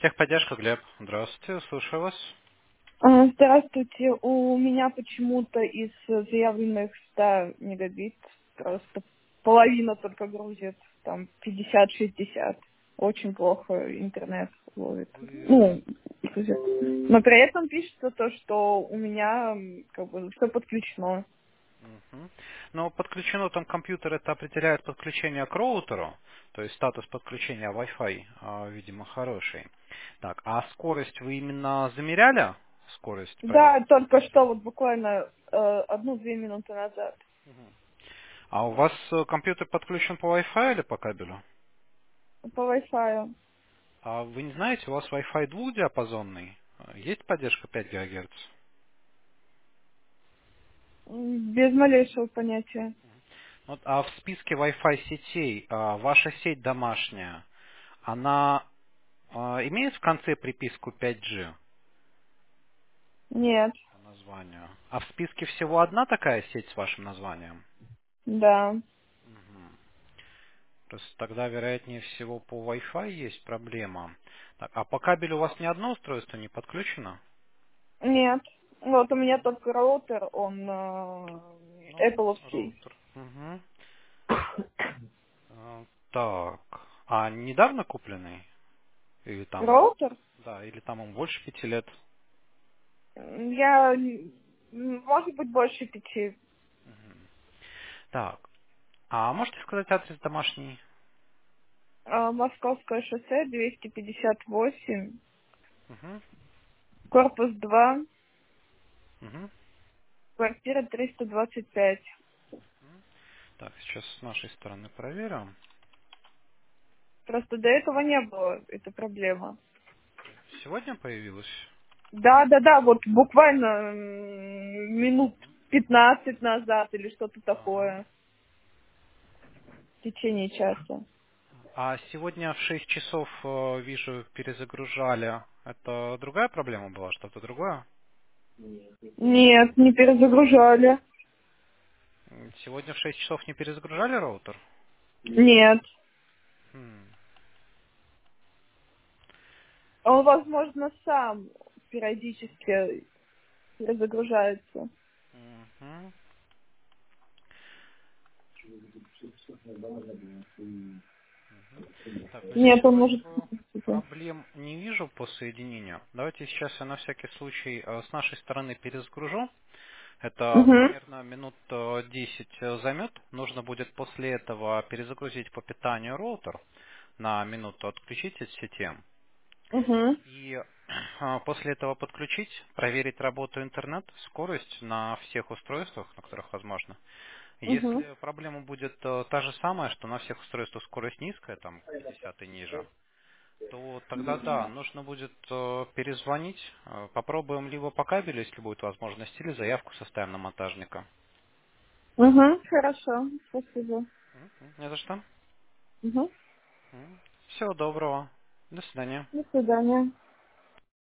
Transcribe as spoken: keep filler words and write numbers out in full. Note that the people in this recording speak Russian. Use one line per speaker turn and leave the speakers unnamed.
Техподдержка, Глеб. Здравствуйте, слушаю вас.
А, Здравствуйте. У меня почему-то из заявленных ста мегабит просто половина только грузит, там пятьдесят-шестьдесят. Очень плохо интернет ловит.
Вы...
Ну, грузит. Но при этом пишется то, что у меня м, как бы все подключено.
Мгм. Но подключено там компьютер, это определяет подключение к роутеру, то есть статус подключения Wi-Fi, а, видимо, хороший. Так, а скорость вы именно замеряли? Скорость
Да,
проверки?
только что вот буквально э, одну-две минуты назад.
А у вас э, компьютер подключен по Wi-Fi или по кабелю?
По Wi-Fi.
А вы не знаете, у вас Wi-Fi двухдиапазонный? Э, Есть поддержка пять гигагерц?
М, Без малейшего понятия.
Вот, а в списке Wi-Fi сетей а, ваша сеть домашняя, она а, имеет в конце приписку пять джи
Нет.
по названию? А в списке всего одна такая сеть с вашим названием?
Да.
Мгм. Просто тогда, вероятнее всего, по Wi-Fi есть проблема. Так, а по кабелю у вас ни одно устройство не подключено?
Нет. Вот у меня только роутер, он э,
Ну,
Apple.
роутер. Мгм. А, так. А недавно купленный? Или там,
Роутер?
да, или там ему больше пяти лет?
Я, м, может быть, больше пяти.
Мгм. Так. А можете сказать адрес домашний?
А, Московское шоссе, двести пятьдесят восемь,
Угу.
корпус два,
Угу.
квартира триста двадцать пять.
Так, сейчас с нашей стороны проверим.
Просто до этого не было, это проблема.
Сегодня появилась?
Да, да, да, вот буквально м, минут пятнадцать назад или что-то
Ага.
такое в течение часа.
А сегодня в шесть часов, э, вижу, перезагружали. Это другая проблема была, что-то другое?
Нет, не перезагружали.
М, Сегодня в шесть часов не перезагружали роутер?
Нет.
Хм.
Он, возможно, сам периодически перезагружается.
Мгм. Так, ну здесь
Нет, он
вроде
может...
бы проблем не вижу по соединению. Давайте сейчас я на всякий случай э, с нашей стороны перезагружу. Это
Угу,
примерно минут э, десять э, займет. Нужно будет после этого перезагрузить по питанию роутер, на минуту отключить от сети.
угу,
И э, после этого подключить, проверить работу интернет, скорость на всех устройствах, на которых возможно.
угу,
Если проблема будет э, та же самая, что на всех устройствах скорость низкая, там пятьдесят и ниже, то тогда да, нужно будет э, перезвонить. Э, попробуем либо по кабелю, если будет возможность, или заявку составим на монтажника.
угу. Хорошо, спасибо.
Мгм. Не за что.
Угу.
Всего доброго. До свидания.
До свидания.